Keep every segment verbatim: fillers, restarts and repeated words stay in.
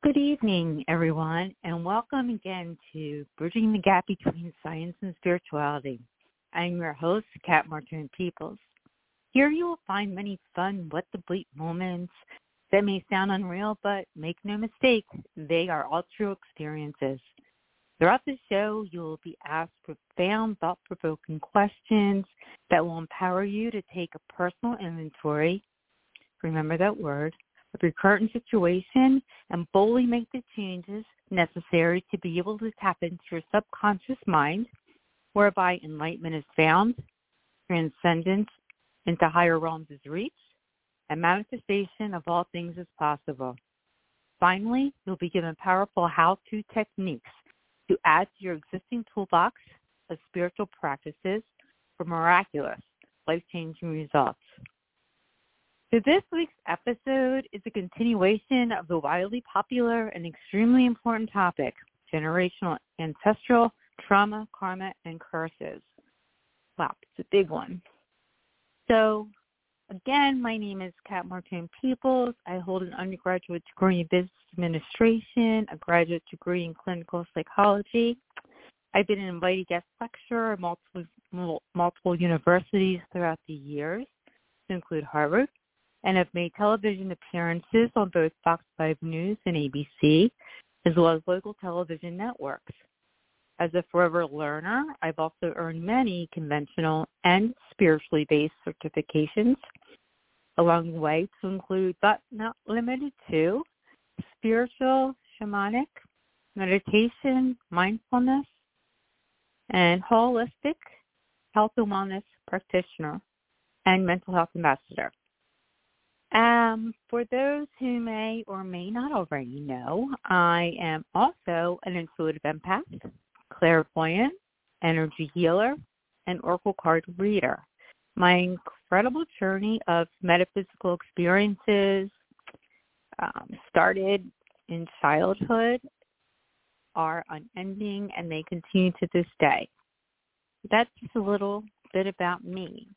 Good evening, everyone, and welcome again to Bridging the Gap Between Science and Spirituality. I'm your host, Kat Martin Peoples. Here you will find many fun, what-the-bleep moments that may sound unreal, but make no mistake, they are all true experiences. Throughout the show, you will be asked profound, thought-provoking questions that will empower you to take a personal inventory, remember that word, of your current situation and boldly make the changes necessary to be able to tap into your subconscious mind, whereby enlightenment is found, transcendence into higher realms is reached, and manifestation of all things is possible. Finally, you'll be given powerful how-to techniques to add to your existing toolbox of spiritual practices for miraculous, life-changing results. So this week's episode is a continuation of the wildly popular and extremely important topic, generational ancestral trauma, karma, and curses. Wow, it's a big one. So again, my name is Kat Martin Peoples. I hold an undergraduate degree in business administration, a graduate degree in clinical psychology. I've been an invited guest lecturer at multiple, multiple universities throughout the years, to include Harvard, and have made television appearances on both Fox five News and A B C, as well as local television networks. As a forever learner, I've also earned many conventional and spiritually based certifications along the way, to include, but not limited to, spiritual, shamanic, meditation, mindfulness, and holistic health and wellness practitioner and mental health ambassador. Um, for those who may or may not already know, I am also an intuitive empath, clairvoyant, energy healer, and oracle card reader. My incredible journey of metaphysical experiences um, started in childhood, are unending, and they continue to this day. That's just a little bit about me.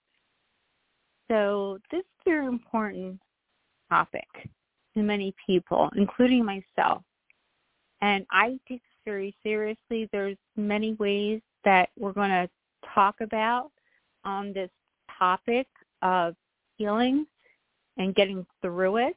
So this is a very important topic to many people, including myself. And I take this very seriously. There's many ways that we're going to talk about on this topic of healing and getting through it.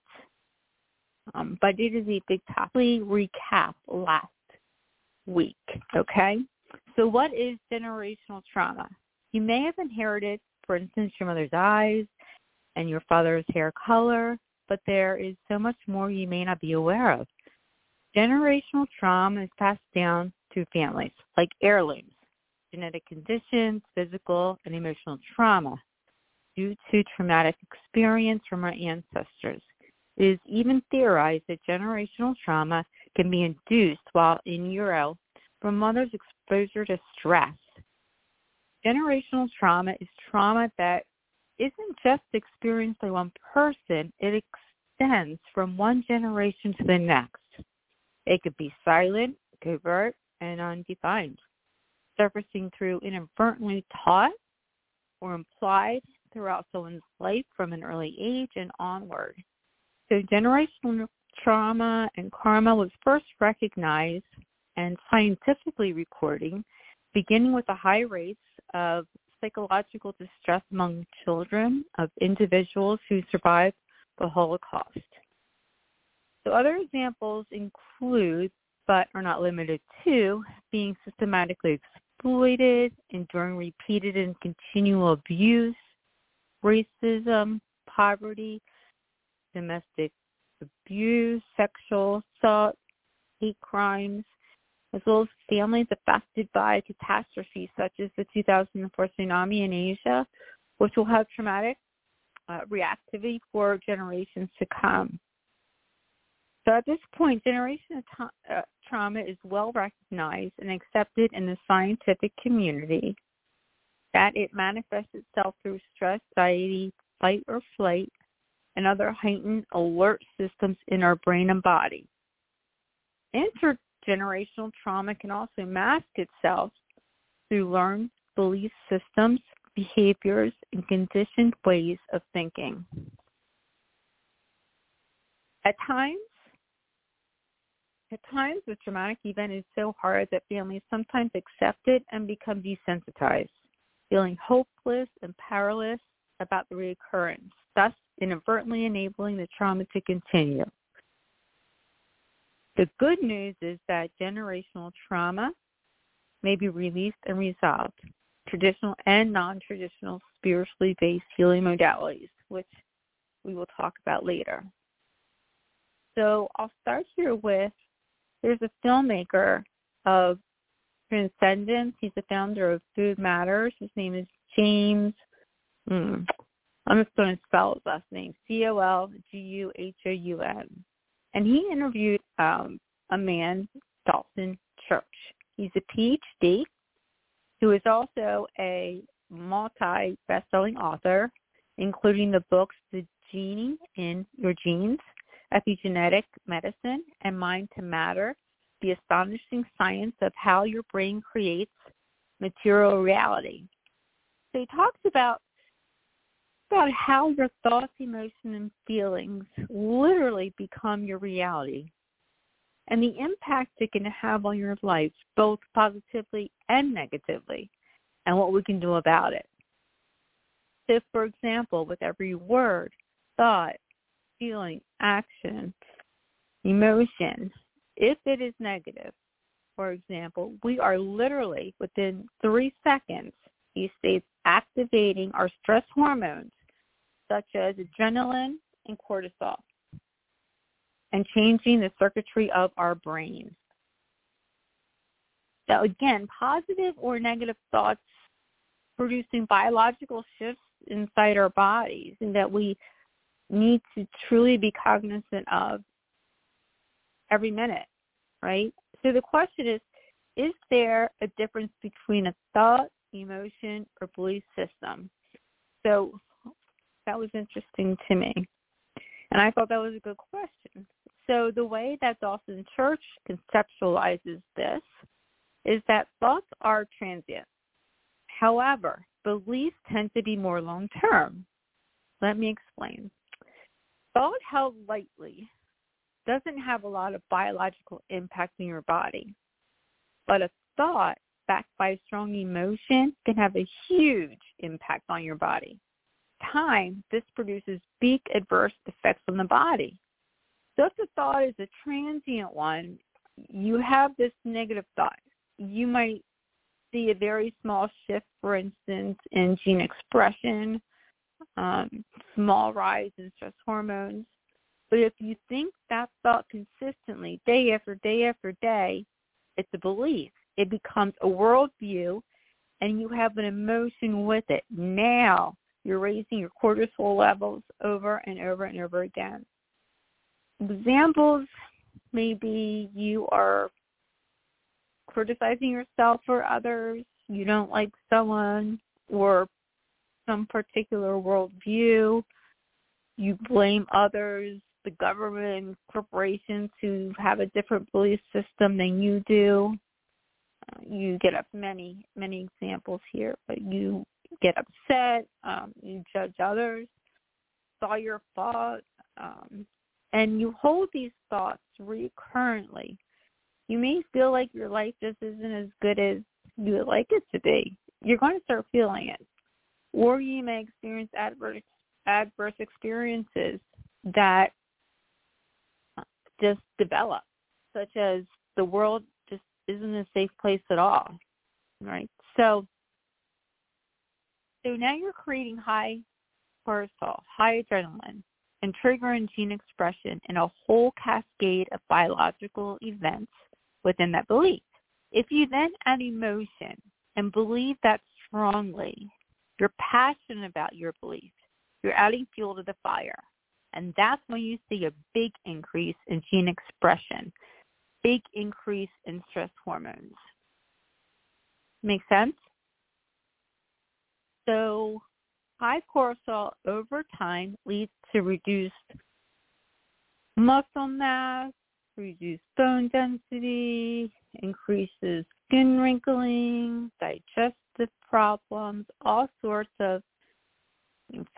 Um, but it is a big topic. Recap last week, okay? So what is generational trauma? You may have inherited, for instance, your mother's eyes and your father's hair color, but there is so much more you may not be aware of. Generational trauma is passed down through families, like heirlooms, genetic conditions, physical and emotional trauma due to traumatic experience from our ancestors. It is even theorized that generational trauma can be induced while in utero from mother's exposure to stress. Generational trauma is trauma that isn't just experienced by one person. It extends from one generation to the next. It could be silent, covert, and undefined, surfacing through inadvertently taught or implied throughout someone's life from an early age and onward. So generational trauma and karma was first recognized and scientifically recording, beginning with the high rates of psychological distress among children of individuals who survived the Holocaust. So other examples include, but are not limited to, being systematically exploited, enduring repeated and continual abuse, racism, poverty, domestic abuse, sexual assault, hate crimes, as well as families affected by catastrophes such as the two thousand four tsunami in Asia, which will have traumatic uh, reactivity for generations to come. So at this point, generational ta- uh, trauma is well recognized and accepted in the scientific community, that it manifests itself through stress, anxiety, fight or flight, and other heightened alert systems in our brain and body. Intergenerational trauma can also mask itself through learned belief systems, behaviors, and conditioned ways of thinking. At times, At times, the traumatic event is so hard that families sometimes accept it and become desensitized, feeling hopeless and powerless about the reoccurrence, thus inadvertently enabling the trauma to continue. The good news is that generational trauma may be released and resolved. Traditional and non-traditional spiritually based healing modalities, which we will talk about later. So I'll start here with, there's a filmmaker of Transcendence. He's the founder of Food Matters. His name is James, hmm, I'm just going to spell his last name, C O L G U H O U N. And he interviewed um, a man, Dalton Church. He's a P H D who is also a multi best-selling author, including the books The Genie in Your Genes, Epigenetic Medicine, and Mind to Matter, The Astonishing Science of How Your Brain Creates Material Reality. So he talks about, about how your thoughts, emotions, and feelings literally become your reality, and the impact it can have on your life, both positively and negatively, and what we can do about it. So, for example, with every word, thought, feeling, action, emotion, if it is negative, for example, we are literally within three seconds, he states, activating our stress hormones, such as adrenaline and cortisol, and changing the circuitry of our brain. So again, positive or negative thoughts producing biological shifts inside our bodies, and that we need to truly be cognizant of every minute, right? So the question is, is there a difference between a thought, emotion, or belief system? So that was interesting to me, and I thought that was a good question. So the way that Dalton Church conceptualizes this is that thoughts are transient. However, beliefs tend to be more long-term. Let me explain. Thought held lightly doesn't have a lot of biological impact in your body, but a thought backed by strong emotion can have a huge impact on your body. Time, this produces big adverse effects on the body. So if the thought is a transient one, you have this negative thought. You might see a very small shift, for instance, in gene expression, um, small rise in stress hormones. But if you think that thought consistently, day after day after day, it's a belief. It becomes a worldview, and you have an emotion with it. Now you're raising your cortisol levels over and over and over again. Examples, maybe you are criticizing yourself or others, you don't like someone or some particular worldview, you blame others, the government, corporations who have a different belief system than you do. Uh, you get up many, many examples here, but you get upset, um, you judge others, saw your fault, um, and you hold these thoughts recurrently. You may feel like your life just isn't as good as you would like it to be. You're going to start feeling it. Or you may experience adverse, adverse experiences that just develop, such as the world just isn't a safe place at all, right? So, so now you're creating high cortisol, high adrenaline, and triggering gene expression in a whole cascade of biological events within that belief. If you then add emotion and believe that strongly, you're passionate about your belief, you're adding fuel to the fire. And that's when you see a big increase in gene expression, big increase in stress hormones. Make sense? So high cortisol over time leads to reduced muscle mass, reduced bone density, increases skin wrinkling, digestive problems, all sorts of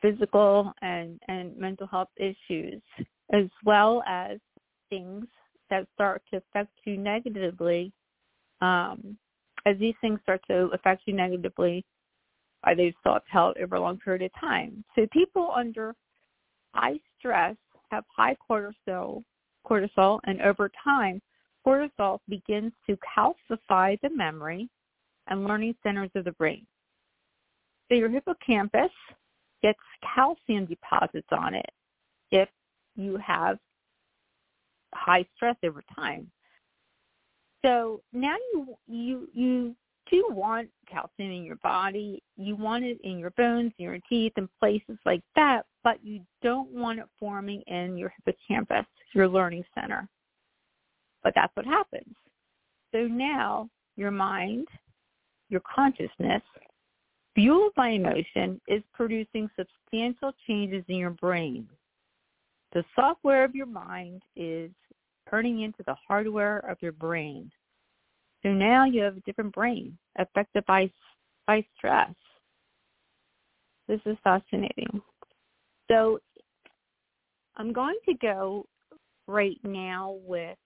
physical and, and mental health issues, as well as things that start to affect you negatively, um, as these things start to affect you negatively, are those thoughts held over a long period of time. So people under high stress have high cortisol, cortisol, and over time, cortisol begins to calcify the memory and learning centers of the brain. So your hippocampus gets calcium deposits on it if you have high stress over time. So now you you you do want calcium in your body. You want it in your bones, in your teeth, and places like that, but you don't want it forming in your hippocampus, your learning center. But that's what happens. So now your mind, your consciousness, fueled by emotion, is producing substantial changes in your brain. The software of your mind is turning into the hardware of your brain. So now you have a different brain affected by by stress. This is fascinating. So I'm going to go right now with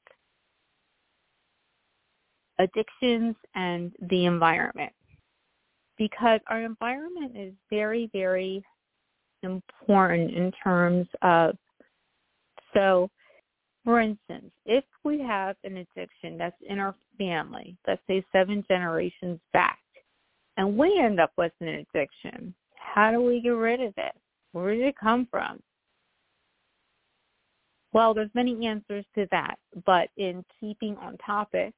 addictions and the environment, because our environment is very, very important in terms of, so for instance, if we have an addiction that's in our family, let's say seven generations back, and we end up with an addiction, how do we get rid of it? Where did it come from? Well, there's many answers to that, but in keeping on topic,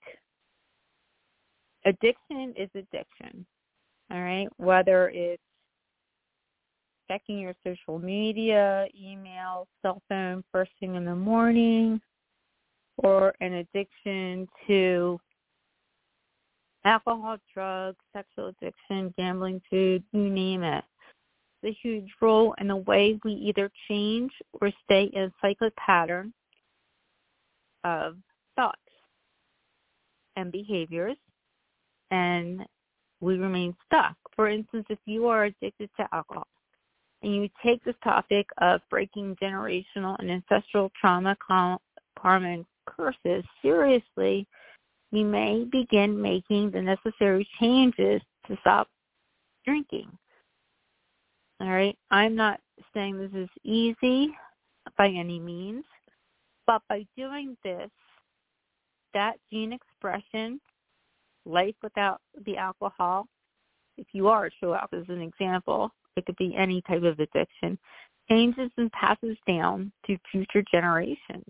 addiction is addiction, all right? Whether it's checking your social media, email, cell phone first thing in the morning, or an addiction to alcohol, drugs, sexual addiction, gambling, food, you name it. It's a huge role in the way we either change or stay in a cyclic pattern of thoughts and behaviors, and we remain stuck. For instance, if you are addicted to alcohol, and you take this topic of breaking generational and ancestral trauma, karma, and curses seriously, you may begin making the necessary changes to stop drinking. All right? I'm not saying this is easy by any means, but by doing this, that gene expression, life without the alcohol, if you are a true alcoholic, as an example, it could be any type of addiction, changes and passes down to future generations.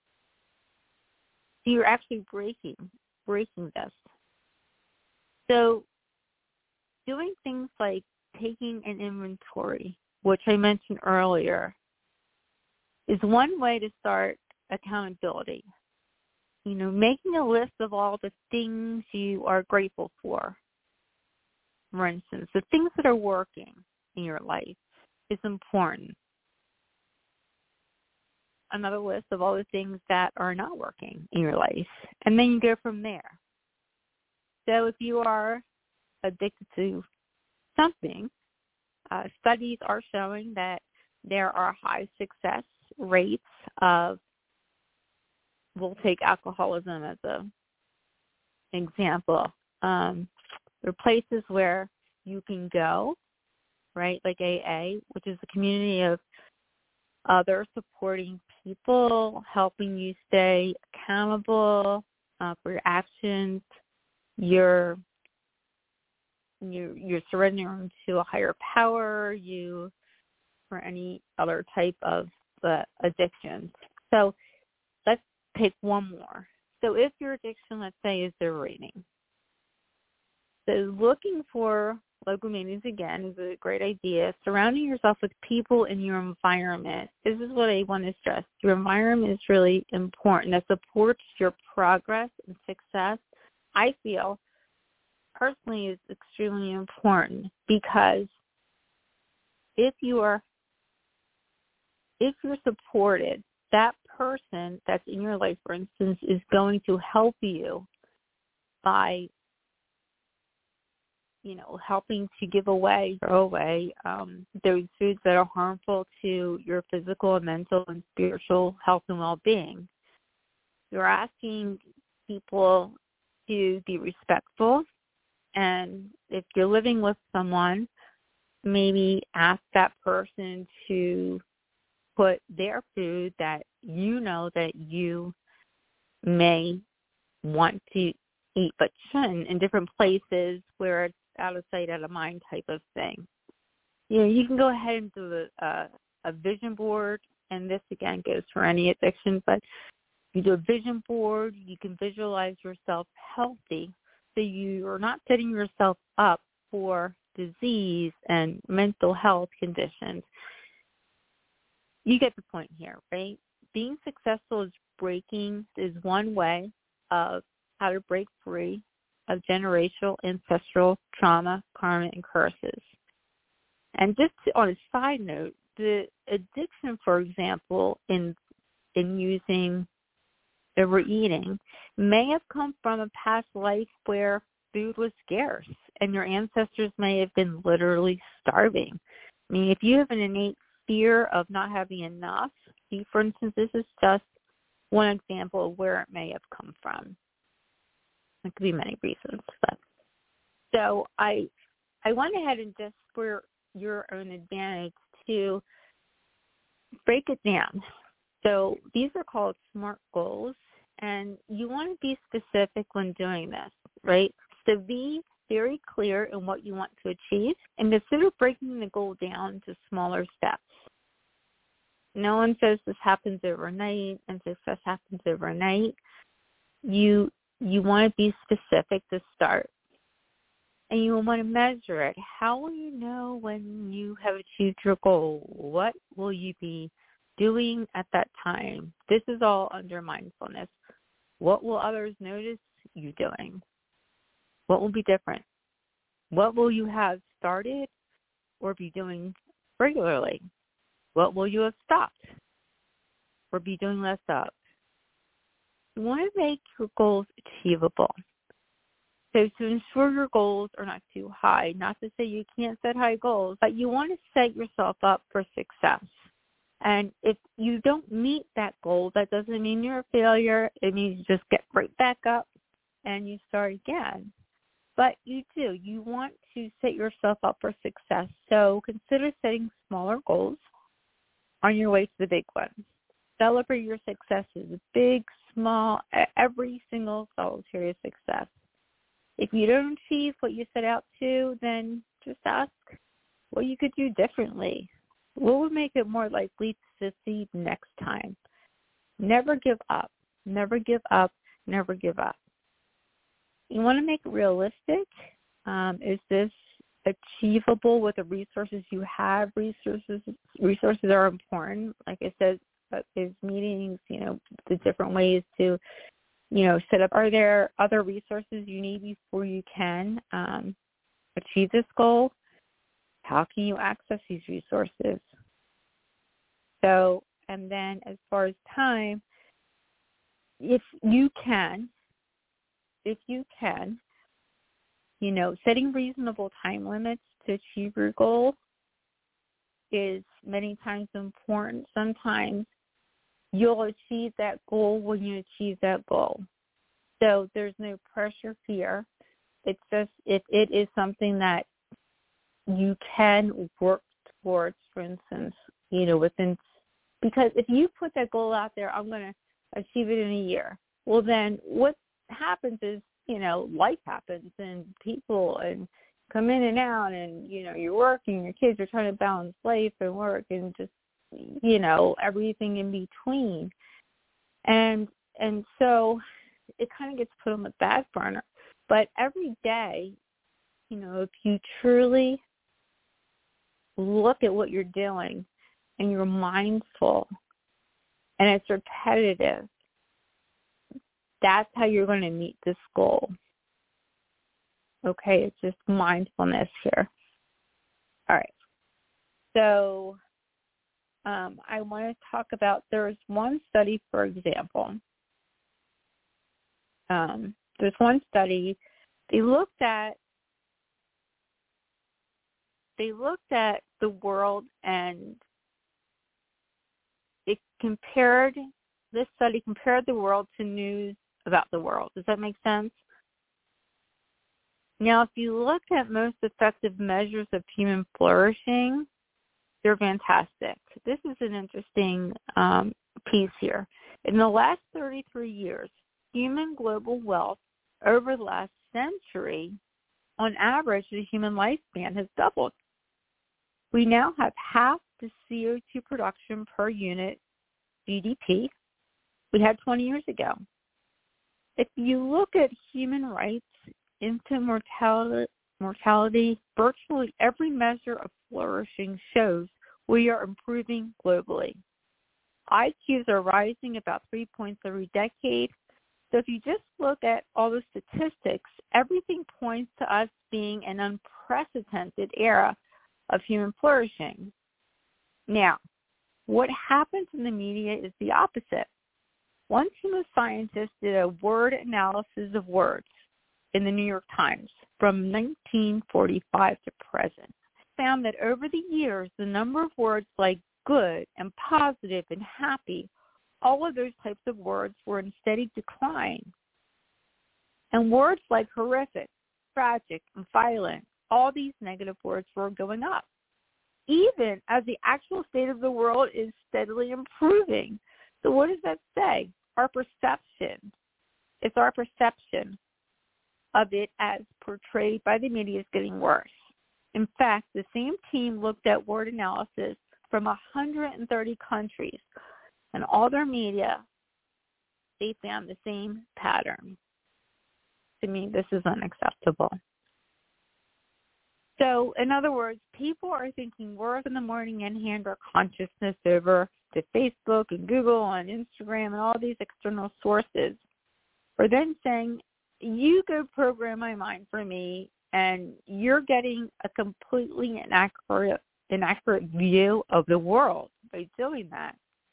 So you're actually breaking, breaking this. So doing things like taking an inventory, which I mentioned earlier, is one way to start accountability. You know, making a list of all the things you are grateful for. For instance, the things that are working in your life is important. Another list of all the things that are not working in your life. And then you go from there. So if you are addicted to something, uh, studies are showing that there are high success rates of, we'll take alcoholism as an example. Um, there are places where you can go, right, like A A, which is a community of other supporting people, helping you stay accountable uh, for your actions. You're, you're, you're surrendering to a higher power, you, for any other type of uh, addictions. So let's take one more. So if your addiction, let's say, is overeating. So looking for local meetings, again, is a great idea. Surrounding yourself with people in your environment. This is what I want to stress. Your environment is really important. That supports your progress and success, I feel, personally, is extremely important, because if you are, if you're supported, that person that's in your life, for instance, is going to help you by, you know, helping to give away, throw away um, those foods that are harmful to your physical and mental and spiritual health and well-being. You're asking people to be respectful. And if you're living with someone, maybe ask that person to put their food that you know that you may want to eat but shouldn't in different places where it's out of sight, out of mind type of thing. You know, you can go ahead and do a, a, a vision board, and this, again, goes for any addiction, but you do a vision board, you can visualize yourself healthy, so you're not setting yourself up for disease and mental health conditions. You get the point here, right? Being successful is breaking, is one way of how to break free of generational, ancestral trauma, karma, and curses. And just to, on a side note, the addiction, for example, in in using overeating may have come from a past life where food was scarce and your ancestors may have been literally starving. I mean, if you have an innate fear of not having enough, see, for instance, this is just one example of where it may have come from. There could be many reasons. But. So I I went ahead and just for your own advantage to break it down. So these are called SMART goals, and you want to be specific when doing this, right? So be very clear in what you want to achieve, and consider breaking the goal down to smaller steps. No one says this happens overnight and success happens overnight. You you want to be specific to start, and you want to measure it. How will you know when you have achieved your goal? What will you be doing at that time? This is all under mindfulness. What will others notice you doing? What will be different? What will you have started or be doing regularly? What will you have stopped or be doing less of? You want to make your goals achievable. So to ensure your goals are not too high, not to say you can't set high goals, but you want to set yourself up for success. And if you don't meet that goal, that doesn't mean you're a failure. It means you just get right back up and you start again. But you do. You want to set yourself up for success. So consider setting smaller goals on your way to the big ones. Celebrate your successes, big, small, every single solitary success. If you don't achieve what you set out to, then just ask what you could do differently. What would make it more likely to succeed next time? Never give up. Never give up. Never give up. You want to make it realistic. Um, is this achievable with the resources you have? Resources resources are important. Like I said, there's meetings, you know, the different ways to, you know, set up. Are there other resources you need before you can um, achieve this goal? How can you access these resources? So, and then as far as time, if you can, if you can, you know, setting reasonable time limits to achieve your goal is many times important. Sometimes you'll achieve that goal when you achieve that goal. So there's no pressure here. It's just if it is something that you can work towards, for instance, you know, within, because if you put that goal out there, I'm going to achieve it in a year. Well, then what happens is, you know, life happens and people and come in and out and, you know, you're working, your kids are trying to balance life and work and just, you know, everything in between. And, and so it kind of gets put on the back burner. But every day, you know, if you truly look at what you're doing and you're mindful and it's repetitive, that's how you're going to meet this goal. Okay, it's just mindfulness here. All right. So um, I want to talk about, there's one study, for example. Um, there's one study, they looked at they looked at the world and it compared this study compared the world to news about the world. Does that make sense? Now, if you look at most effective measures of human flourishing, they're fantastic. This is an interesting um, piece here. In the last thirty-three years, human global wealth over the last century, on average, the human lifespan has doubled. We now have half the C O two production per unit G D P we had twenty years ago. If you look at human rights, infant mortality, mortality, virtually every measure of flourishing shows we are improving globally. I Qs are rising about three points every decade. So if you just look at all the statistics, everything points to us being an unprecedented era of human flourishing. Now, what happens in the media is the opposite. One team of scientists did a word analysis of words in the New York Times from nineteen forty-five to present. Found that over the years, the number of words like good and positive and happy, all of those types of words were in steady decline. And words like horrific, tragic, and violent, all these negative words were going up, even as the actual state of the world is steadily improving. So what does that say? Our perception. It's our perception of it as portrayed by the media is getting worse. In fact, the same team looked at word analysis from one hundred thirty countries, and all their media, they found the same pattern. To me, this is unacceptable. So, in other words, people are thinking work in the morning and hand our consciousness over to Facebook and Google and Instagram and all these external sources, or then saying, you go program my mind for me, and you're getting a completely inaccurate, inaccurate view of the world by doing that.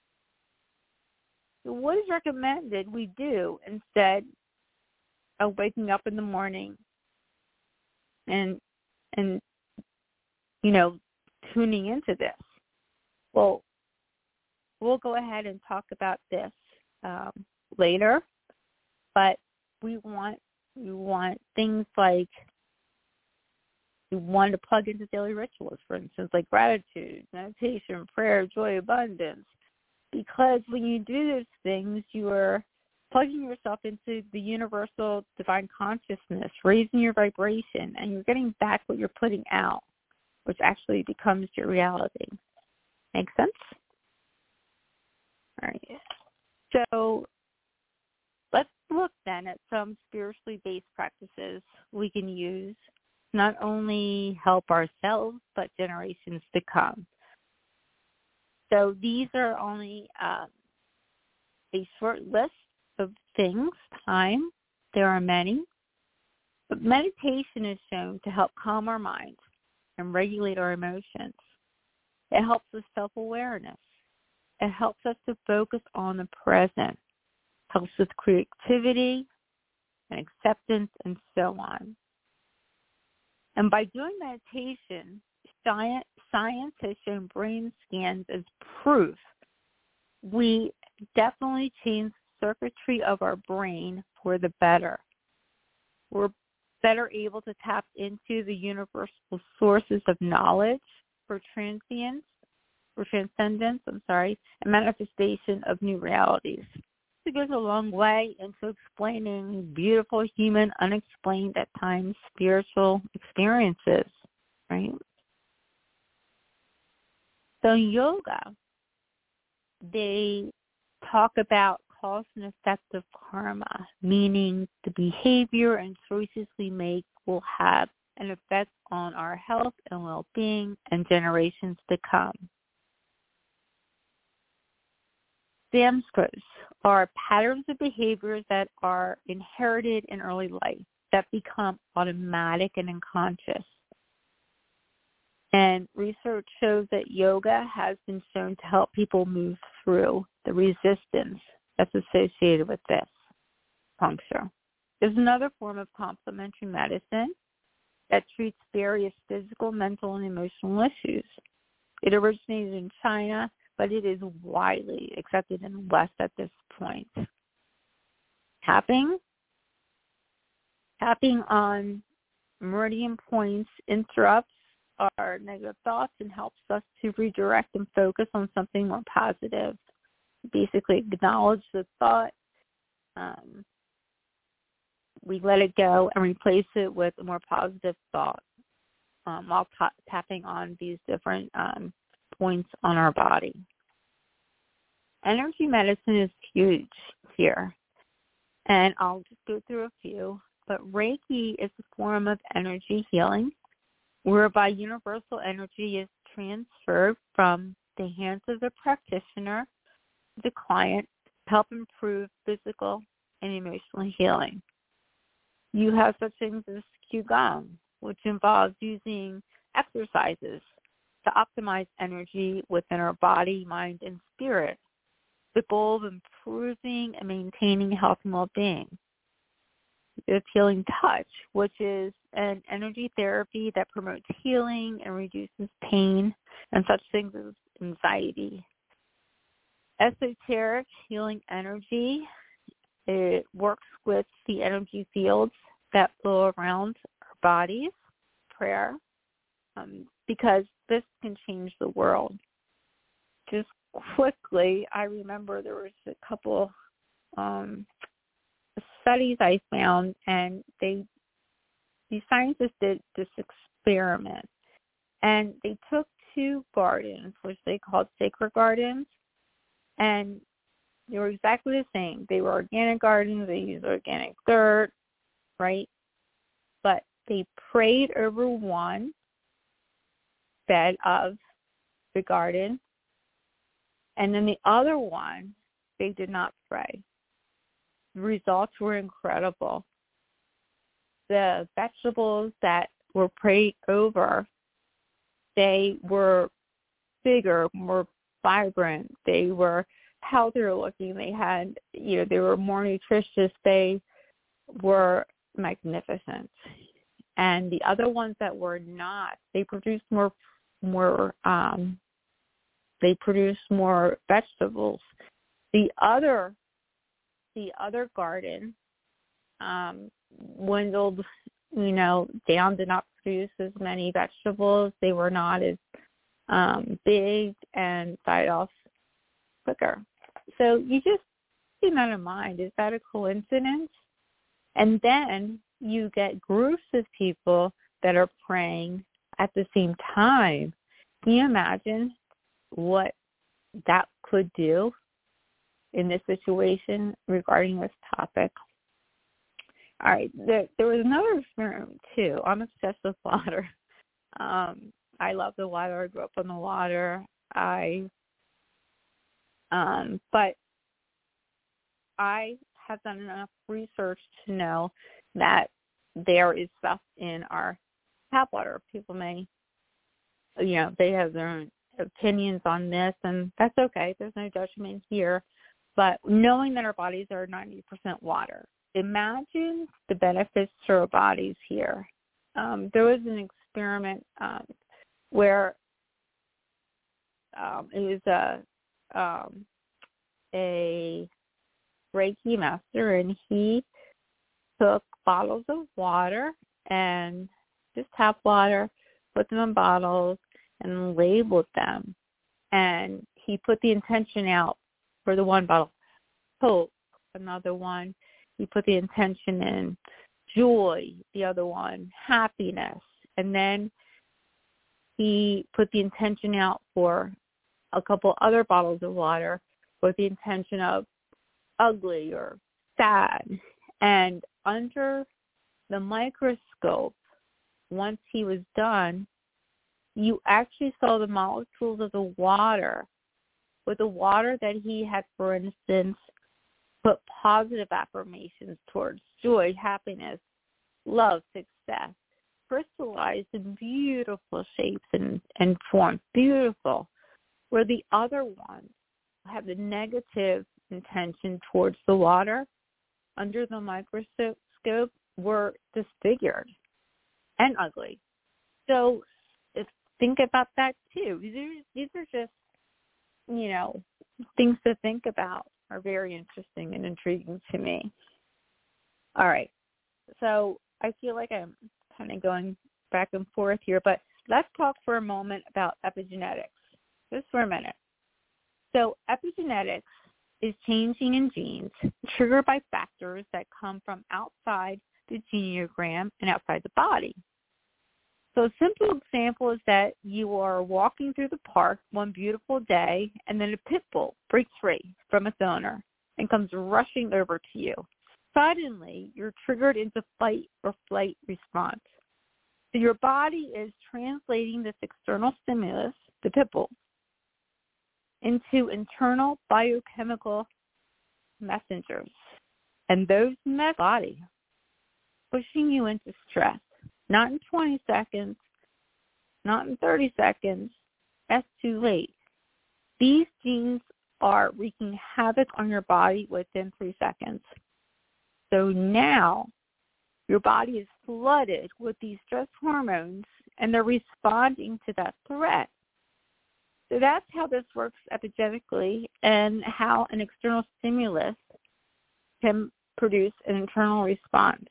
So what is recommended we do instead of waking up in the morning and, and you know, tuning into this? Well, we'll go ahead and talk about this um, later, but we want we want things like we want to plug into daily rituals, for instance, like gratitude, meditation, prayer, joy, abundance. Because when you do those things, you are plugging yourself into the universal divine consciousness, raising your vibration, and you're getting back what you're putting out, which actually becomes your reality. Make sense? All right. So let's look then at some spiritually based practices we can use not only help ourselves, but generations to come. So these are only um, a short list of things, time. There are many. But meditation is shown to help calm our minds and regulate our emotions. It helps with self-awareness. It helps us to focus on the present. Helps with creativity and acceptance and so on. And by doing meditation, science, science has shown brain scans as proof we definitely change the circuitry of our brain for the better. We're better able to tap into the universal sources of knowledge for transience, for transcendence, I'm sorry, and manifestation of new realities. It goes a long way into explaining beautiful human, unexplained, at times, spiritual experiences, right? So yoga, they talk about cause and effect of karma, meaning the behavior and choices we make will have an effect on our health and well-being and generations to come. Samskaras are patterns of behaviors that are inherited in early life that become automatic and unconscious. And research shows that yoga has been shown to help people move through the resistance that's associated with this puncture. There's another form of complementary medicine that treats various physical, mental, and emotional issues. It originated in China, but it is widely accepted in the West at this point. Tapping, tapping on meridian points interrupts our negative thoughts and helps us to redirect and focus on something more positive. Basically acknowledge the thought, um, we let it go and replace it with a more positive thought um, while ta- tapping on these different um, points on our body. Energy medicine is huge here, and I'll just go through a few, but Reiki is a form of energy healing whereby universal energy is transferred from the hands of the practitioner to the client to help improve physical and emotional healing. You have such things as Qigong, which involves using exercises to optimize energy within our body, mind, and spirit, the goal of improving and maintaining health and well-being. There's Healing Touch, which is an energy therapy that promotes healing and reduces pain and such things as anxiety. Esoteric healing energy, it works with the energy fields that flow around our bodies. Prayer, um, because this can change the world. Just quickly, I remember there was a couple um, studies I found, and they these scientists did this experiment, and they took two gardens, which they called sacred gardens, and they were exactly the same. They were organic gardens. They used organic dirt, right? But they prayed over one bed of the garden, and then the other one, they did not pray. The results were incredible. The vegetables that were prayed over, they were bigger, more vibrant. They were healthier looking. They had, you know, they were more nutritious. They were magnificent. And the other ones that were not, they produced more, more, um, they produced more vegetables. The other, the other garden, um, dwindled, you know, down, did not produce as many vegetables. They were not as um, big and died off quicker. So you just keep that in mind. Is that a coincidence? And then you get groups of people that are praying at the same time. Can you imagine what that could do in this situation regarding this topic? All right, there, there was another experiment, too. I'm obsessed with water. Um, I love the water. I grew up on the water. I, um, but I have done enough research to know that there is stuff in our tap water. People may, you know, they have their own opinions on this, and that's okay. There's no judgment here. But knowing that our bodies are ninety percent water, imagine the benefits to our bodies here. Um, there was an experiment um, where um, it was a um, a Reiki master, and he took bottles of water and just tap water, put them in bottles, and labeled them. And he put the intention out for the one bottle, hope. Another one, he put the intention in joy. The other one, happiness. And then he put the intention out for a couple other bottles of water with the intention of ugly or sad. And under the microscope, once he was done, you actually saw the molecules of the water, with the water that he had, for instance, put positive affirmations towards joy, happiness, love, success, crystallized in beautiful shapes and, and forms, beautiful, where the other ones have the negative intention towards the water under the microscope were disfigured and ugly. So if, think about that too. These are, these are just you know, things to think about are very interesting and intriguing to me. All right. So I feel like I'm kind of going back and forth here, but let's talk for a moment about epigenetics, just for a minute. So epigenetics is changing in genes triggered by factors that come from outside the genogram and outside the body. So a simple example is that you are walking through the park one beautiful day, and then a pit bull breaks free from its owner and comes rushing over to you. Suddenly, you're triggered into fight or flight response. So your body is translating this external stimulus, the pit bull, into internal biochemical messengers. And those mess body pushing you into stress. Not in twenty seconds, not in thirty seconds. That's too late. These genes are wreaking havoc on your body within three seconds. So now your body is flooded with these stress hormones, and they're responding to that threat. So that's how this works epigenetically, and how an external stimulus can produce an internal response.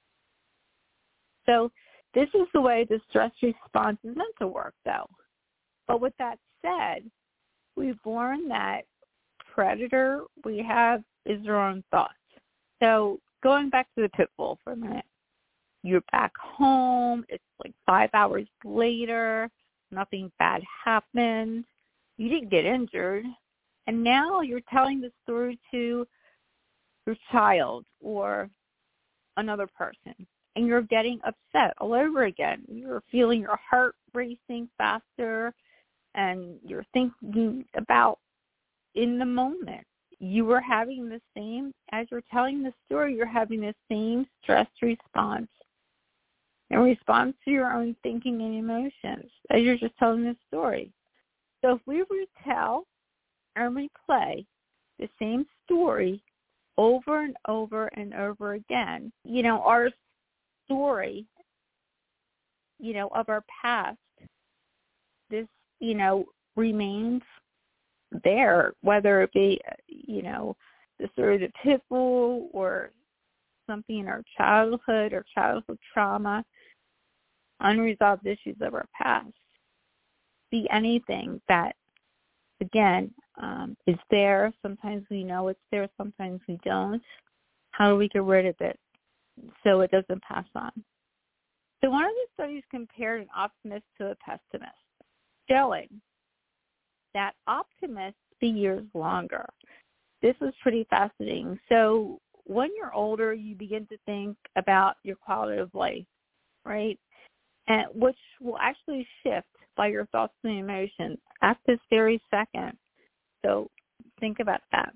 So this is the way the stress response is meant to work, though. But with that said, we've learned that predator we have is our own thoughts. So going back to the pit bull for a minute, you're back home. It's like five hours later. Nothing bad happened. You didn't get injured. And now you're telling the story to your child or another person. And you're getting upset all over again. You're feeling your heart racing faster, and you're thinking about in the moment. You were having the same, as you're telling the story, you're having the same stress response in response to your own thinking and emotions as you're just telling the story. So if we retell and replay the same story over and over and over again, you know, our story, you know, of our past, this, you know, remains there, whether it be, you know, the story of the pit bull or something in our childhood or childhood trauma, unresolved issues of our past. Be anything that, again, um, is there. Sometimes we know it's there, sometimes we don't. How do we get rid of it so it doesn't pass on? So one of the studies compared an optimist to a pessimist, showing that optimists be years longer. This was pretty fascinating. So when you're older, you begin to think about your quality of life, right? And which will actually shift by your thoughts and emotions at this very second. So think about that.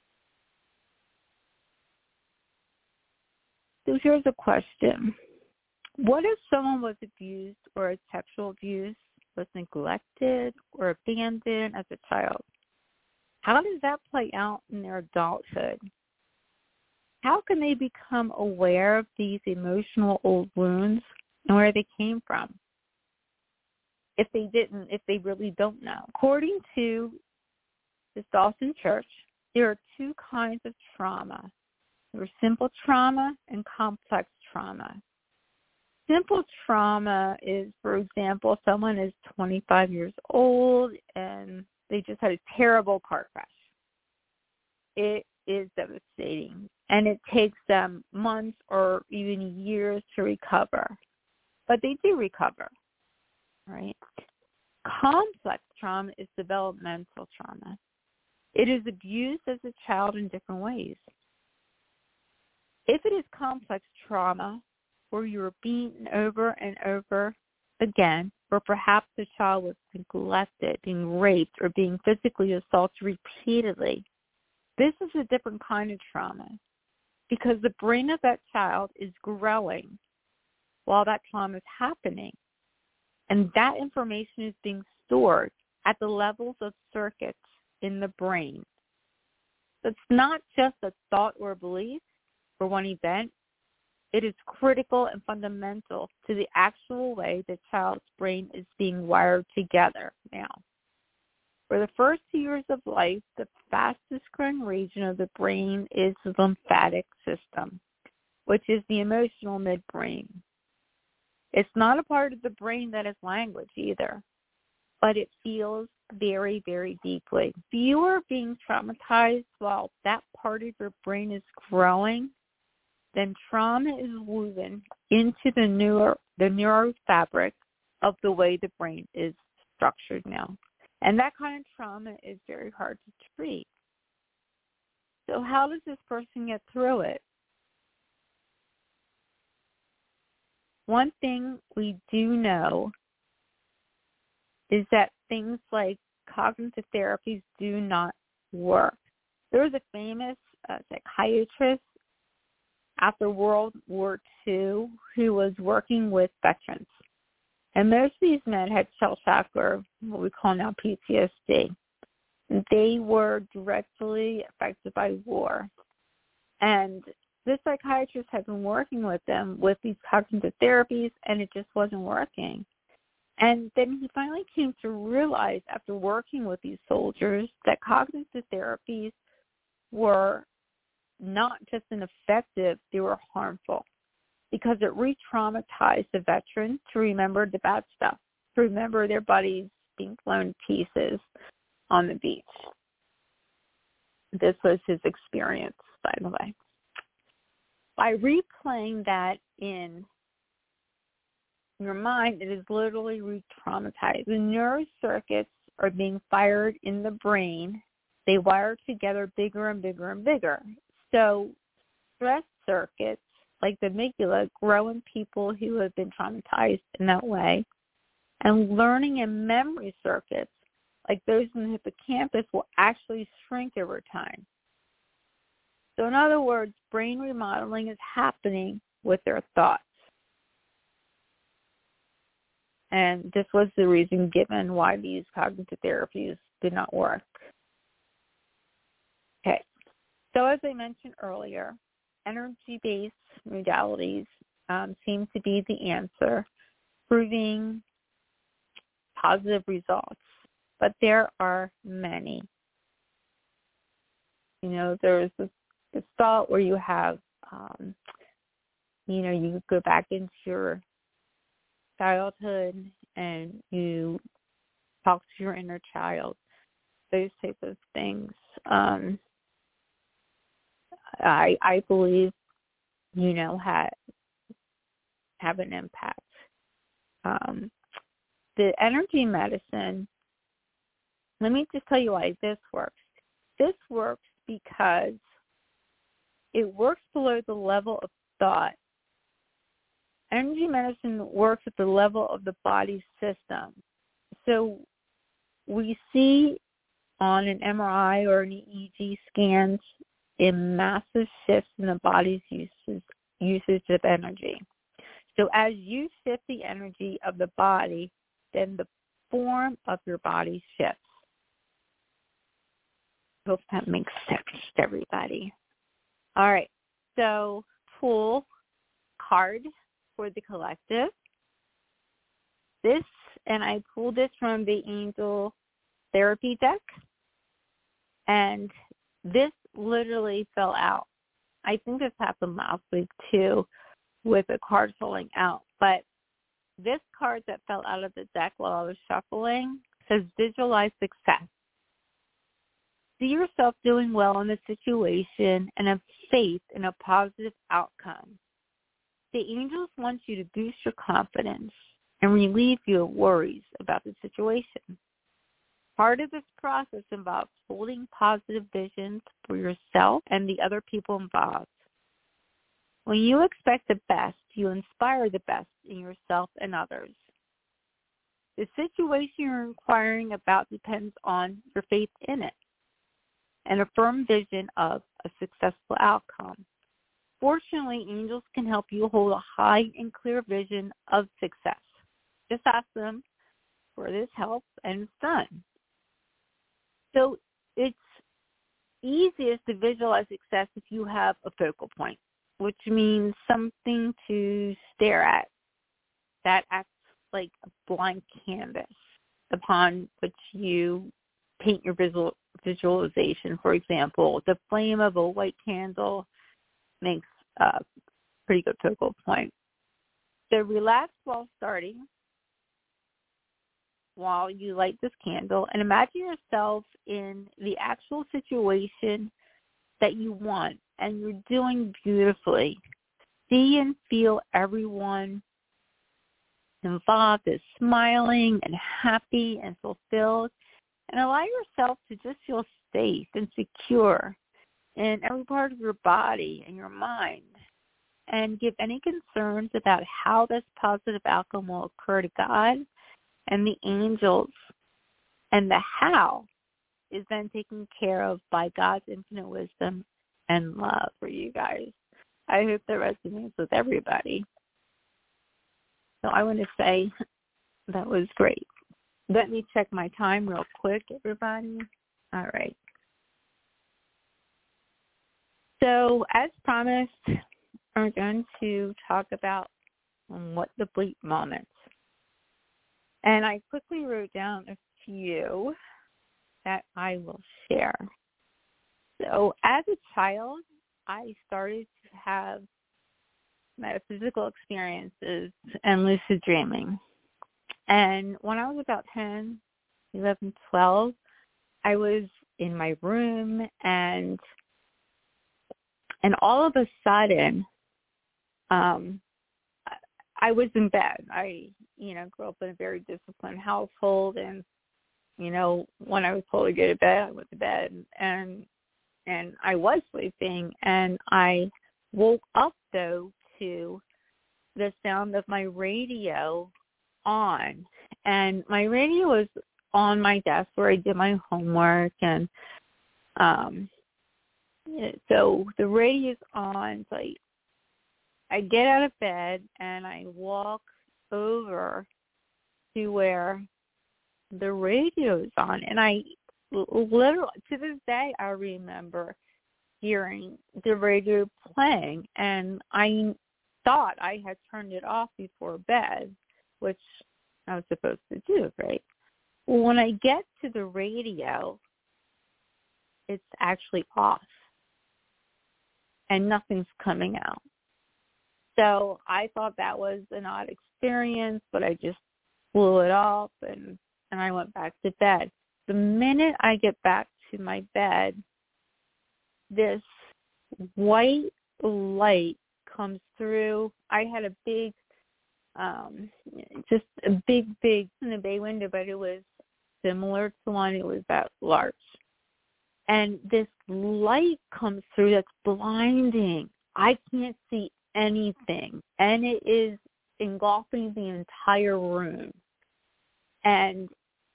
So here's a question. What if someone was abused or had sexual abuse, was neglected or abandoned as a child? How does that play out in their adulthood? How can they become aware of these emotional old wounds and where they came from? If they didn't, if they really don't know. According to the Dawson Church, there are two kinds of trauma. There's simple trauma and complex trauma. Simple trauma is, for example, someone is twenty-five years old and they just had a terrible car crash. It is devastating, and it takes them months or even years to recover. But they do recover, right? Complex trauma is developmental trauma. It is abused as a child in different ways. If it is complex trauma, where you were beaten over and over again, or perhaps the child was neglected, being raped, or being physically assaulted repeatedly, this is a different kind of trauma because the brain of that child is growing while that trauma is happening. And that information is being stored at the levels of circuits in the brain. So it's not just a thought or a belief for one event. It is critical and fundamental to the actual way the child's brain is being wired together now. For the first two years of life, the fastest growing region of the brain is the lymphatic system, which is the emotional midbrain. It's not a part of the brain that is language either, but it feels very, very deeply. If you are being traumatized while that part of your brain is growing, then trauma is woven into the neuro, the neural fabric of the way the brain is structured now. And that kind of trauma is very hard to treat. So how does this person get through it? One thing we do know is that things like cognitive therapies do not work. There was a famous uh, psychiatrist after World War Two who was working with veterans. And most of these men had shell shock, or what we call now P T S D. They were directly affected by war. And this psychiatrist had been working with them with these cognitive therapies, and it just wasn't working. And then he finally came to realize, after working with these soldiers, that cognitive therapies were not just ineffective, they were harmful, because it re-traumatized the veteran to remember the bad stuff, to remember their bodies being blown to pieces on the beach. This was his experience, by the way. By replaying that in your mind, it is literally re-traumatized. The neural circuits are being fired in the brain. They wire together bigger and bigger and bigger. So stress circuits, like the amygdala, grow in people who have been traumatized in that way. And learning and memory circuits, like those in the hippocampus, will actually shrink over time. So in other words, brain remodeling is happening with their thoughts. And this was the reason given why these cognitive therapies did not work. Okay. So as I mentioned earlier, energy-based modalities um, seem to be the answer, proving positive results. But there are many. You know, there's this, this thought where you have, um, you know, you go back into your childhood and you talk to your inner child, those types of things. Um, I I believe, you know, have, have an impact. Um, the energy medicine, let me just tell you why this works. This works because it works below the level of thought. Energy medicine works at the level of the body system. So we see on an M R I or an E E G scans in massive shifts in the body's usage, usage of energy. So as you shift the energy of the body, then the form of your body shifts. Hope that makes sense to everybody. All right, so pull card for the collective. This, and I pulled this from the Angel Therapy deck, and this literally fell out. I think this happened last week too, with a card falling out. But this card that fell out of the deck while I was shuffling says visualize success. See yourself doing well in the situation and have faith in a positive outcome. The angels want you to boost your confidence and relieve you of worries about the situation. Part of this process involves holding positive visions for yourself and the other people involved. When you expect the best, you inspire the best in yourself and others. The situation you're inquiring about depends on your faith in it and a firm vision of a successful outcome. Fortunately, angels can help you hold a high and clear vision of success. Just ask them for this help, and it's done. So it's easiest to visualize success if you have a focal point, which means something to stare at that acts like a blank canvas upon which you paint your visual visualization. For example, the flame of a white candle makes a pretty good focal point. So relax while starting, while you light this candle, and imagine yourself in the actual situation that you want, and you're doing beautifully. See and feel everyone involved is smiling and happy and fulfilled, and allow yourself to just feel safe and secure in every part of your body and your mind, and give any concerns about how this positive outcome will occur to God and the angels, and the how is then taken care of by God's infinite wisdom and love for you guys. I hope that resonates with everybody. So I want to say that was great. Let me check my time real quick, everybody. All right. So as promised, we're going to talk about what the bleep moments. And I quickly wrote down a few that I will share. So as a child, I started to have metaphysical experiences and lucid dreaming. And when I was about ten, eleven, twelve, I was in my room, and and all of a sudden, um, I was in bed. I, you know, grew up in a very disciplined household, and, you know, when I was told to go to bed, I went to bed, and and I was sleeping, and I woke up, though, to the sound of my radio on. And my radio was on my desk where I did my homework, and um, so the radio's on, so I, I get out of bed, and I walk over to where the radio is on, and I literally, to this day, I remember hearing the radio playing, and I thought I had turned it off before bed, which I was supposed to do, right? Well, when I get to the radio, it's actually off, and nothing's coming out. So I thought that was an odd experience, but I just blew it off, and, and I went back to bed. The minute I get back to my bed, this white light comes through. I had a big, um, just a big, big in the bay window, but it was similar to one. It was that large. And this light comes through that's blinding. I can't see anything, and it is engulfing the entire room. And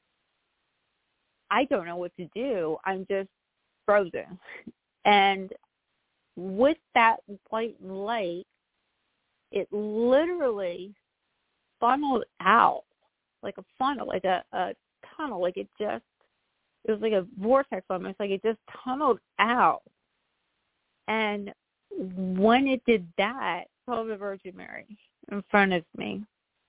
I don't know what to do. I'm just frozen. And with that white light, it literally funneled out like a funnel, like a, a tunnel, like it just, it was like a vortex almost, like it just tunneled out. And when it did that, I saw the Virgin Mary in front of me.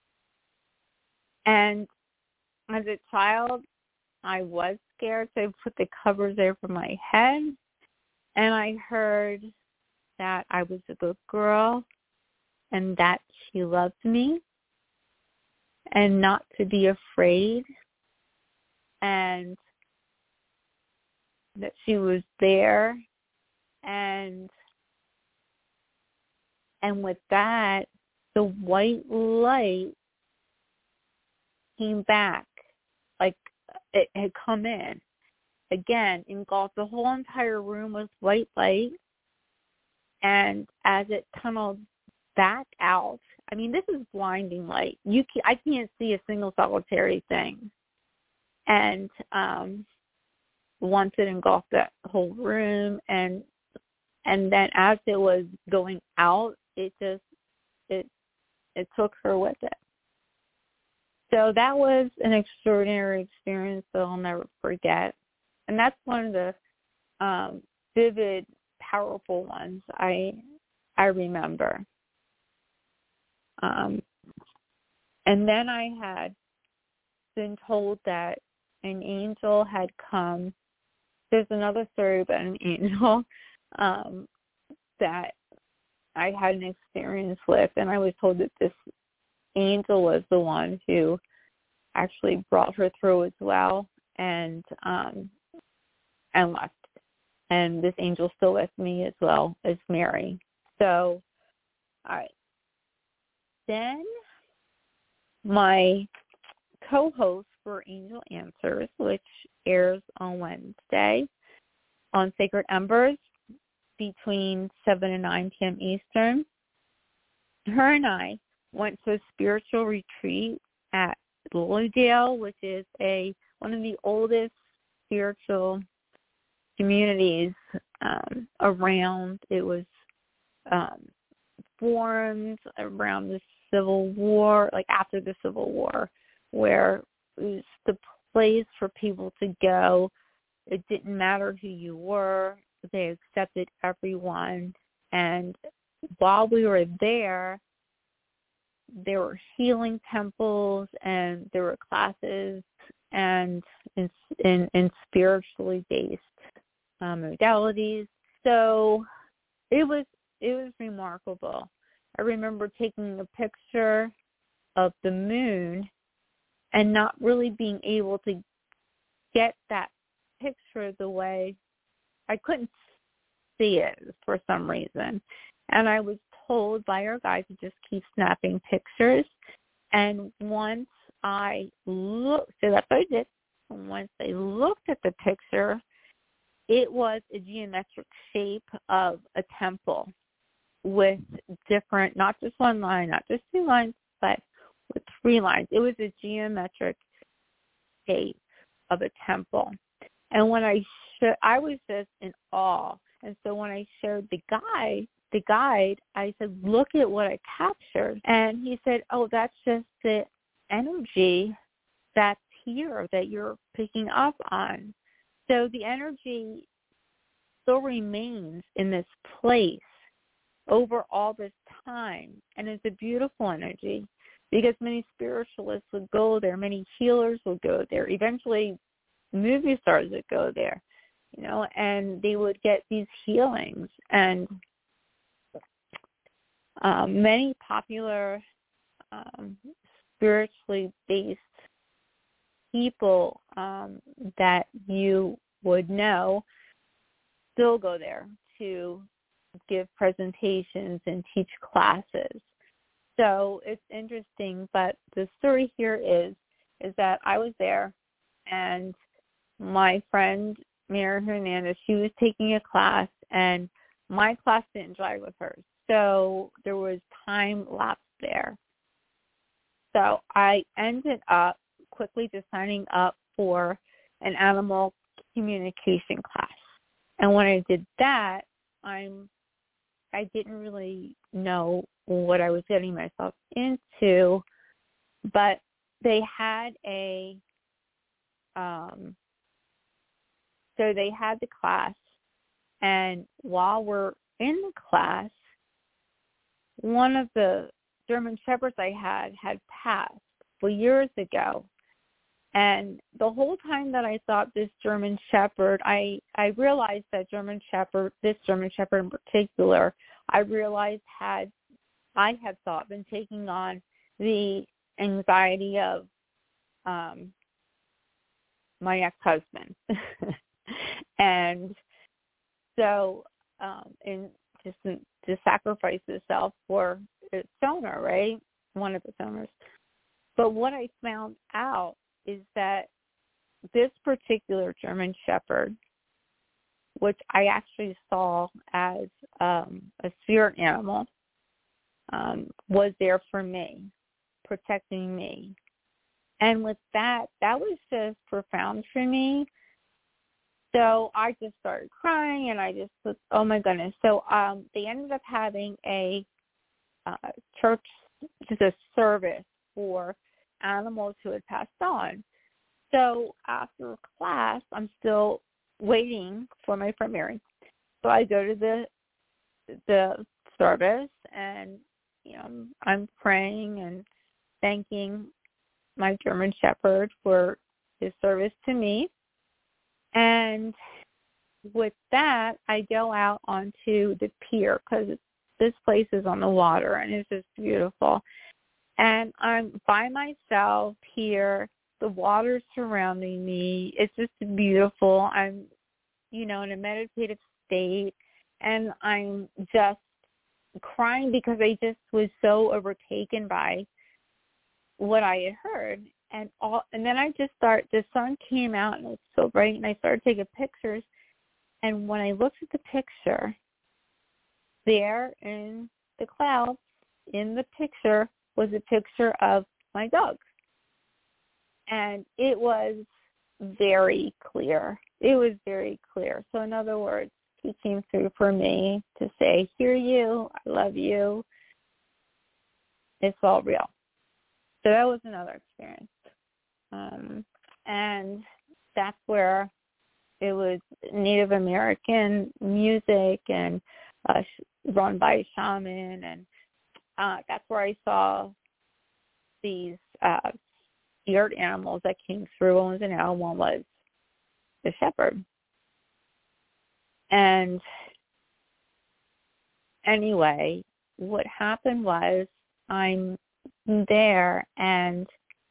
And as a child, I was scared, so I put the covers over my head, and I heard that I was a good girl and that she loved me and not to be afraid, and that she was there. And and with that, the white light came back, like it had come in. Again, engulfed the whole entire room with white light. And as it tunneled back out, I mean, this is blinding light. You can, I can't see a single solitary thing. And um, once it engulfed that whole room, and and then as it was going out, it just it it took her with it. So that was an extraordinary experience that I'll never forget. And that's one of the um, vivid, powerful ones I I remember. Um, and then I had been told that an angel had come. There's another story about an angel um, that I had an experience with, and I was told that this angel was the one who actually brought her through as well, and um, and left. And this angel's still with me as well as Mary. So, all right. Then my co-host for Angel Answers, which airs on Wednesday on Sacred Embers between seven and nine p.m. Eastern, her and I went to a spiritual retreat at Lilydale, which is a one of the oldest spiritual communities um, around. It was um, formed around the Civil War, like after the Civil War, where it was the place for people to go. It didn't matter who you were. They accepted everyone. And while we were there, there were healing temples and there were classes and in, in, in spiritually based um, modalities. So it was it was remarkable. I remember taking a picture of the moon and not really being able to get that picture the way I couldn't see it for some reason. And I was told by our guide to just keep snapping pictures. And once I looked, so that's what I did. And once I looked at the picture, it was a geometric shape of a temple with different, not just one line, not just two lines, but with three lines. It was a geometric shape of a temple. And when I sh- I was just in awe. And so when I showed the guide, the guide, I said, look at what I captured. And he said, oh, that's just the energy that's here that you're picking up on. So the energy still remains in this place over all this time. And it's a beautiful energy because many spiritualists would go there. Many healers would go there. Eventually, movie stars would go there, you know, and they would get these healings. And um, many popular um, spiritually based people um, that you would know still go there to give presentations and teach classes. So it's interesting, but the story here is is that I was there, and my friend Mary Hernandez, she was taking a class, and my class didn't jive with hers. So there was time lapse there. So I ended up quickly just signing up for an animal communication class. And when I did that, I'm I didn't really know what I was getting myself into, but they had a um so they had the class, and while we're in the class, one of the German Shepherds I had had passed well, years ago. And the whole time that I thought this German Shepherd, I, I realized that German Shepherd, this German Shepherd in particular, I realized had, I had thought, been taking on the anxiety of um, my ex-husband. And so, um, and just to sacrifice itself for its owner, right? One of its owners. But what I found out is that this particular German Shepherd, which I actually saw as um, a spirit animal, um, was there for me, protecting me. And with that, that was just profound for me. So I just started crying, and I just was, oh, my goodness. So um, they ended up having a uh, church, just a service for animals who had passed on. So after class, I'm still waiting for my friend Mary. So I go to the the service, and you know I'm praying and thanking my German Shepherd for his service to me. And with that, I go out onto the pier because this place is on the water and it's just beautiful. And I'm by myself here. The water's surrounding me. It's just beautiful. I'm, you know, in a meditative state, and I'm just crying because I just was so overtaken by what I had heard. And all, and then I just start, the sun came out and it was so bright, and I started taking pictures. And when I looked at the picture, there in the clouds, in the picture, was a picture of my dog. And it was very clear. It was very clear. So in other words, he came through for me to say, hear you, I love you. It's all real. So that was another experience. Um, and that's where it was Native American music and uh, run by a shaman. And uh, that's where I saw these uh, spirit animals that came through. One was an owl, one was the shepherd. And anyway, what happened was I'm there and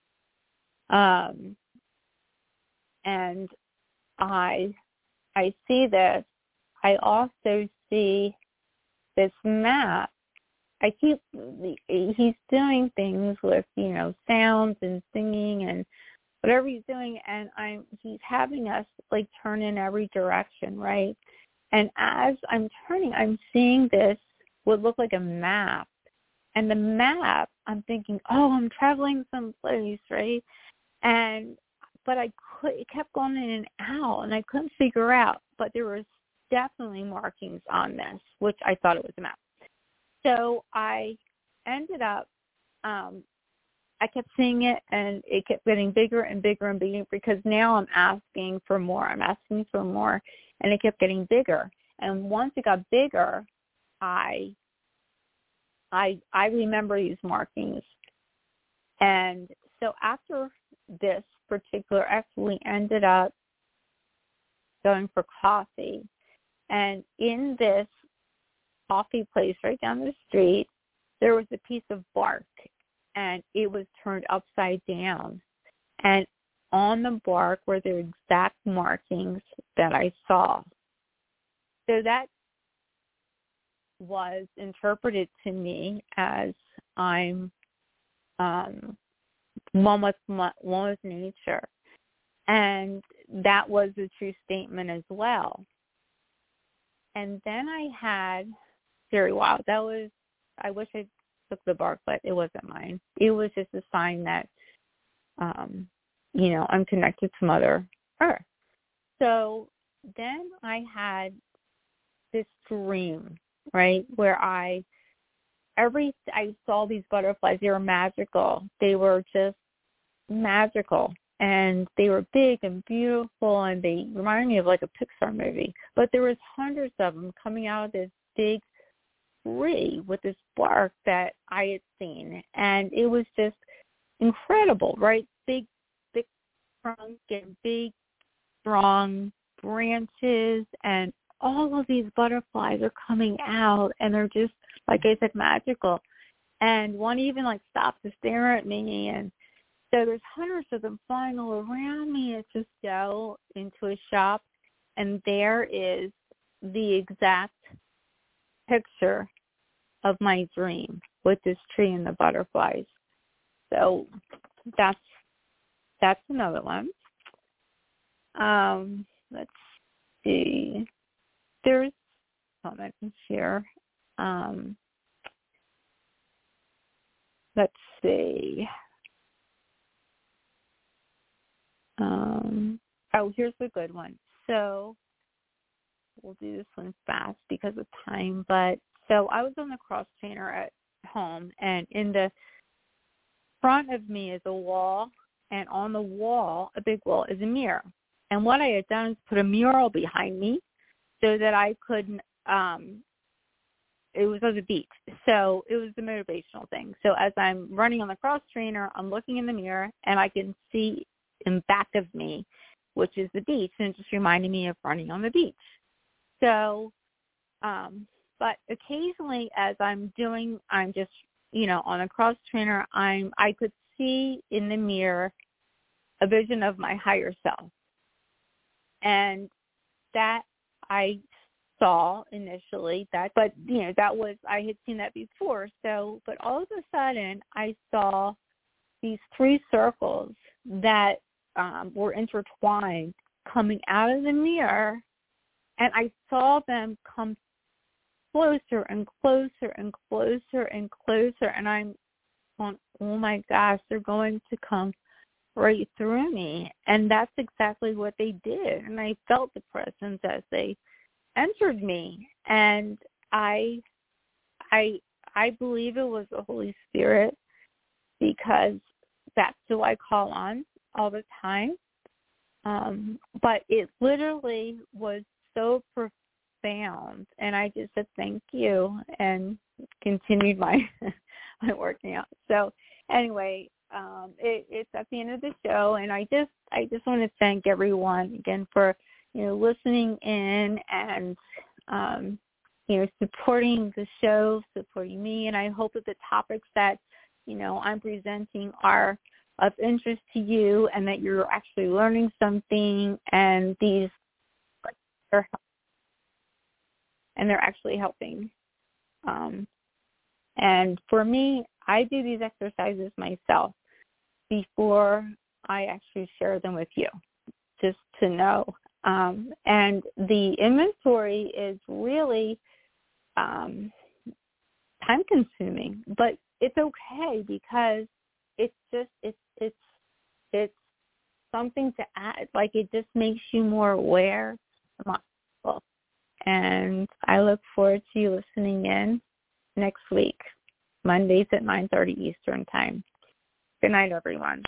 um and I I see this. I also see this map. I keep he's doing things with, you know, sounds and singing and whatever he's doing, and I'm he's having us like turn in every direction, right? And as I'm turning, I'm seeing this what looked like a map. And the map, I'm thinking, oh, I'm traveling someplace, right? And but I could, it kept going in and out, and I couldn't figure out. But there was definitely markings on this, which I thought it was a map. So I ended up, um, I kept seeing it, and it kept getting bigger and bigger and bigger because now I'm asking for more. I'm asking for more, and it kept getting bigger. And once it got bigger, I I I remember these markings. And so after this particular ex, we ended up going for coffee. And in this coffee place right down the street, there was a piece of bark, and it was turned upside down. And on the bark were the exact markings that I saw. So that was interpreted to me as I'm um, one with one with nature, and that was a true statement as well. And then I had very wild. That was I wish I took the bark, but it wasn't mine. It was just a sign that um, you know I'm connected to Mother Earth. So then I had this dream, right, where I every I saw these butterflies. They were magical. They were just magical, and they were big and beautiful, and they reminded me of like a Pixar movie. But there was hundreds of them coming out of this big tree with this bark that I had seen, and it was just incredible, right? Big, big trunk and big, strong branches, and all of these butterflies are coming out, and they're just, like I said, magical. And one even like stopped to stare at me, and so there's hundreds of them flying all around me. It's just go into a shop, and there is the exact picture of my dream with this tree and the butterflies. So that's that's another one. Um, let's see. There's comments here. Um, let's see. Um, oh, here's a good one. So we'll do this one fast because of time. But so I was on the cross trainer at home, and in the front of me is a wall, and on the wall, a big wall, is a mirror. And what I had done is put a mural behind me so that I couldn't, um, it was on the beach. So it was the motivational thing. So as I'm running on the cross trainer, I'm looking in the mirror, and I can see in back of me, which is the beach, and it just reminded me of running on the beach. So, um, but occasionally as I'm doing, I'm just, you know, on a cross trainer, I'm, I could see in the mirror a vision of my higher self. And that I saw initially that, but you know, that was, I had seen that before. So, but all of a sudden I saw these three circles that um, were intertwined coming out of the mirror, and I saw them come closer and closer and closer and closer, and I'm going, oh my gosh, they're going to come right through me. And that's exactly what they did. And I felt the presence as they entered me, and I, I, I believe it was the Holy Spirit, because that's who I call on all the time. Um, but it literally was so profound, and I just said thank you and continued my my working out. So anyway, um, it, it's at the end of the show, and I just I just want to thank everyone again for, you know, listening in and um, you know, supporting the show, supporting me, and I hope that the topics that, you know, I'm presenting are of interest to you, and that you're actually learning something, and these are, and they're actually helping. Um, and for me, I do these exercises myself before I actually share them with you, just to know. Um, and the inventory is really um, time-consuming, but it's okay, because it's just it's it's it's something to add. Like, it just makes you more aware. And I look forward to you listening in next week, Mondays at nine thirty Eastern Time. Good night, everyone.